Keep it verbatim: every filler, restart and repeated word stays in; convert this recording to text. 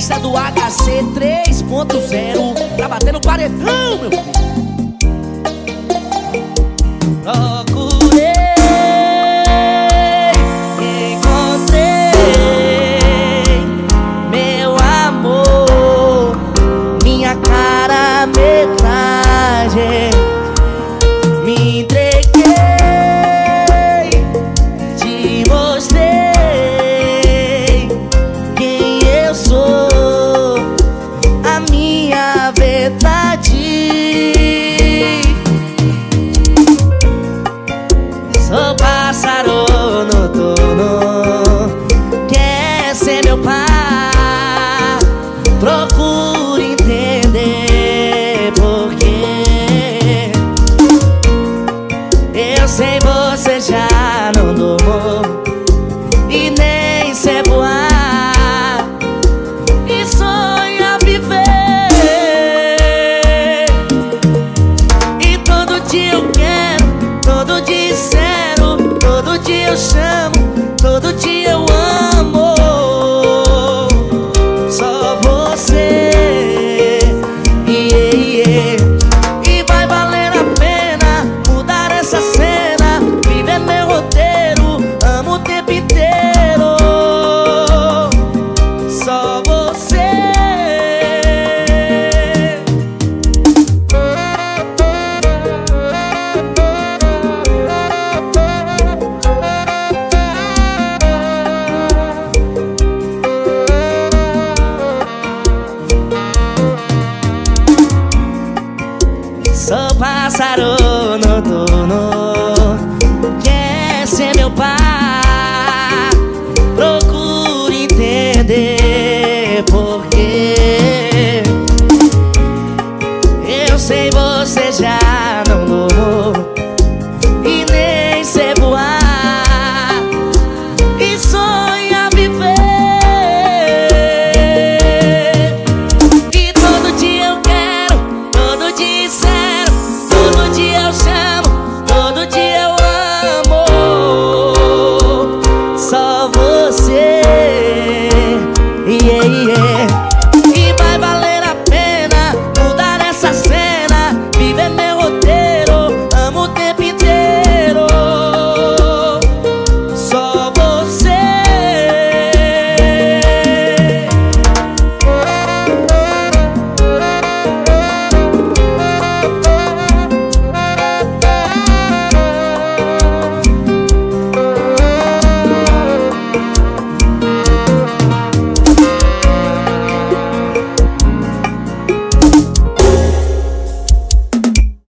Essa é do H C três ponto zero. Tá batendo paredão, meu filho. Procurei, encontrei, meu amor, minha cara metragem. Me entreguei, te mostrei quem eu sou, a minha verdade. Sou pássaro noturno, quer ser meu pai. Procure entender porque eu sei você já não dormou e nem sei voar e sonha viver. E todo dia eu quero, todo dia espero, todo dia eu chamo